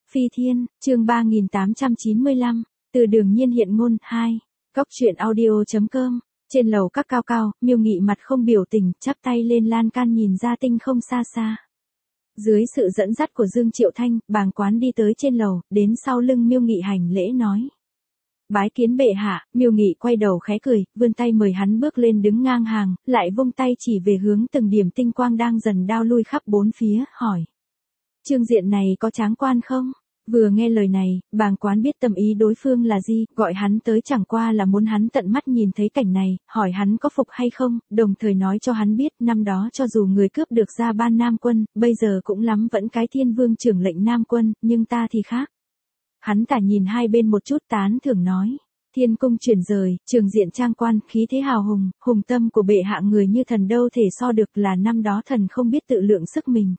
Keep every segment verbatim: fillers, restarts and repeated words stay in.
Phi Thiên, chương ba nghìn tám trăm chín mươi lăm, từ Đường Nhiên hiện ngôn, hai. Cóc truyện audio.com. Trên lầu các cao cao, Miêu Nghị mặt không biểu tình, chắp tay lên lan can nhìn ra tinh không xa xa. Dưới sự dẫn dắt của Dương Triệu Thanh, bàng quán đi tới trên lầu, đến sau lưng Miêu Nghị hành lễ nói. Bái kiến bệ hạ. Miêu Nghị quay đầu khẽ cười, vươn tay mời hắn bước lên đứng ngang hàng, lại vung tay chỉ về hướng từng điểm tinh quang đang dần đao lui khắp bốn phía, hỏi. Trương diện này có tráng quan không? Vừa nghe lời này, bàng quán biết tâm ý đối phương là gì, gọi hắn tới chẳng qua là muốn hắn tận mắt nhìn thấy cảnh này, hỏi hắn có phục hay không, đồng thời nói cho hắn biết năm đó cho dù người cướp được ra ban Nam quân, bây giờ cũng lắm vẫn cái thiên vương trưởng lệnh Nam quân, nhưng ta thì khác. Hắn tả nhìn hai bên một chút tán thưởng nói. Thiên cung chuyển rời, trường diện trang quan, khí thế hào hùng, hùng tâm của bệ hạ người như thần đâu thể so được, là năm đó thần không biết tự lượng sức mình.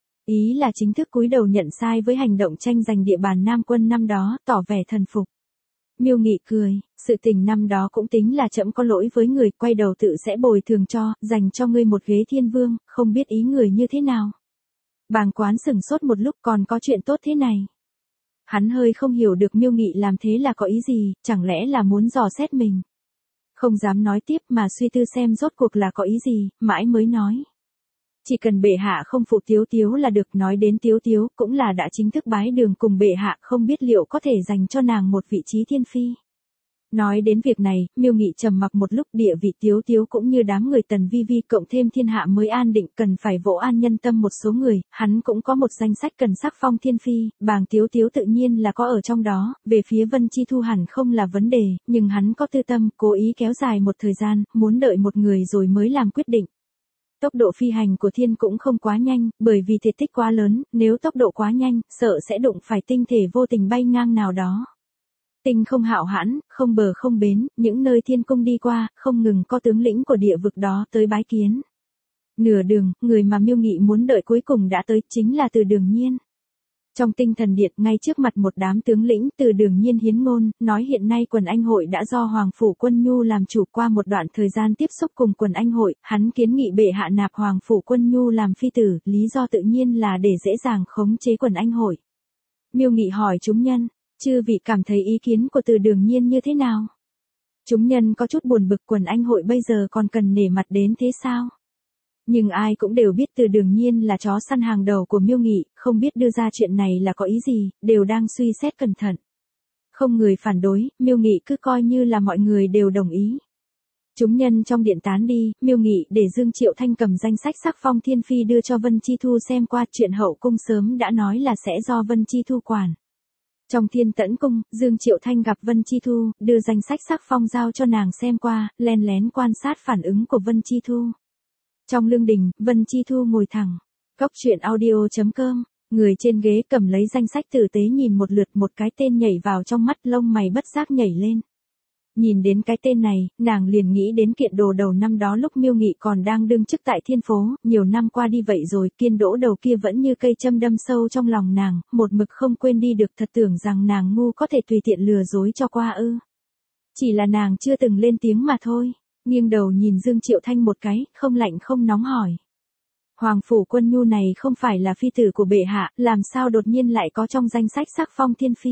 Ý là chính thức cúi đầu nhận sai với hành động tranh giành địa bàn Nam quân năm đó, tỏ vẻ thần phục. Miêu Nghị cười, sự tình năm đó cũng tính là trẫm có lỗi với người, quay đầu tự sẽ bồi thường cho, dành cho ngươi một ghế thiên vương, không biết ý người như thế nào. Bàng quán sửng sốt một lúc, còn có chuyện tốt thế này. Hắn hơi không hiểu được Miêu Nghị làm thế là có ý gì, chẳng lẽ là muốn dò xét mình. Không dám nói tiếp mà suy tư xem rốt cuộc là có ý gì, mãi mới nói. Chỉ cần bệ hạ không phụ Tiếu Tiếu là được, nói đến Tiếu Tiếu cũng là đã chính thức bái đường cùng bệ hạ, không biết liệu có thể dành cho nàng một vị trí thiên phi. Nói đến việc này, Miêu Nghị trầm mặc một lúc, địa vị Tiếu Tiếu cũng như đám người Tần Vi Vi cộng thêm thiên hạ mới an định, cần phải vỗ an nhân tâm một số người, hắn cũng có một danh sách cần sắc phong thiên phi, bàng Tiếu Tiếu tự nhiên là có ở trong đó, về phía Vân Chi Thu hẳn không là vấn đề, nhưng hắn có tư tâm, cố ý kéo dài một thời gian, muốn đợi một người rồi mới làm quyết định. Tốc độ phi hành của thiên cũng không quá nhanh, bởi vì thể tích quá lớn, nếu tốc độ quá nhanh, sợ sẽ đụng phải tinh thể vô tình bay ngang nào đó. Tinh không hạo hãn, không bờ không bến, những nơi thiên cung đi qua, không ngừng có tướng lĩnh của địa vực đó tới bái kiến. Nửa đường, người mà Miêu Nghị muốn đợi cuối cùng đã tới, chính là Từ Đường Nhiên. Trong tinh thần điện, ngay trước mặt một đám tướng lĩnh, Từ Đường Nhiên hiến ngôn, nói hiện nay quần anh hội đã do Hoàng Phủ Quân Nhu làm chủ, qua một đoạn thời gian tiếp xúc cùng quần anh hội, hắn kiến nghị bệ hạ nạp Hoàng Phủ Quân Nhu làm phi tử, lý do tự nhiên là để dễ dàng khống chế quần anh hội. Miêu Nghị hỏi chúng nhân, chư vị cảm thấy ý kiến của Từ Đường Nhiên như thế nào? Chúng nhân có chút buồn bực, quần anh hội bây giờ còn cần nể mặt đến thế sao? Nhưng ai cũng đều biết Từ Đường Nhiên là chó săn hàng đầu của Miêu Nghị, không biết đưa ra chuyện này là có ý gì, đều đang suy xét cẩn thận. Không người phản đối, Miêu Nghị cứ coi như là mọi người đều đồng ý. Chúng nhân trong điện tán đi, Miêu Nghị để Dương Triệu Thanh cầm danh sách sắc phong thiên phi đưa cho Vân Chi Thu xem qua, chuyện hậu cung sớm đã nói là sẽ do Vân Chi Thu quản. Trong Thiên Tẫn cung, Dương Triệu Thanh gặp Vân Chi Thu, đưa danh sách sắc phong giao cho nàng xem qua, len lén quan sát phản ứng của Vân Chi Thu. Trong lương đình, Vân Chi Thu ngồi thẳng. Cóc truyện audio.com. Người trên ghế cầm lấy danh sách tử tế nhìn một lượt, một cái tên nhảy vào trong mắt, lông mày bất giác nhảy lên. Nhìn đến cái tên này, nàng liền nghĩ đến Kiện Đồ Đầu năm đó lúc Miêu Nghị còn đang đương chức tại Thiên Phố, nhiều năm qua đi vậy rồi, Kiên Đỗ Đầu kia vẫn như cây châm đâm sâu trong lòng nàng, một mực không quên đi được, thật tưởng rằng nàng ngu có thể tùy tiện lừa dối cho qua ư. Chỉ là nàng chưa từng lên tiếng mà thôi. Nghiêng đầu nhìn Dương Triệu Thanh một cái, không lạnh không nóng hỏi. Hoàng Phủ Quân Nhu này không phải là phi tử của bệ hạ, làm sao đột nhiên lại có trong danh sách sắc phong thiên phi?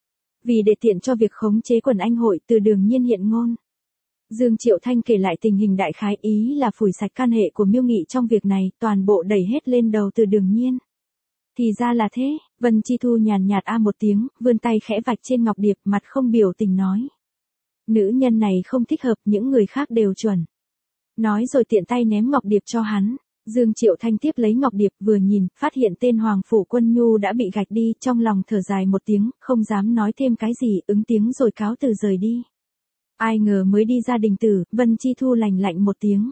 Vì để tiện cho việc khống chế quần anh hội, Từ Đường Nhiên hiện ngôn. Dương Triệu Thanh kể lại tình hình đại khái, ý là phủi sạch can hệ của Miêu Nghị trong việc này, toàn bộ đẩy hết lên đầu Từ Đường Nhiên. Thì ra là thế, Vân Chi Thu nhàn nhạt a một tiếng, vươn tay khẽ vạch trên ngọc điệp, mặt không biểu tình nói. Nữ nhân này không thích hợp, những người khác đều chuẩn. Nói rồi tiện tay ném ngọc điệp cho hắn. Dương Triệu Thanh tiếp lấy ngọc điệp, vừa nhìn, phát hiện tên Hoàng Phủ Quân Nhu đã bị gạch đi, trong lòng thở dài một tiếng, không dám nói thêm cái gì, ứng tiếng rồi cáo từ rời đi. Ai ngờ mới đi ra đình tử, Vân Chi Thu lành lạnh một tiếng.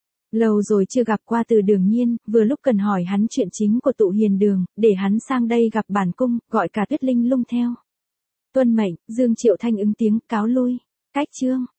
Lâu rồi chưa gặp qua Từ Đường Nhiên, vừa lúc cần hỏi hắn chuyện chính của tụ hiền đường, để hắn sang đây gặp bản cung, gọi cả Tuyết Linh Lung theo. Tuân mệnh, Dương Triệu Thanh ứng tiếng, cáo lui. Cách chương.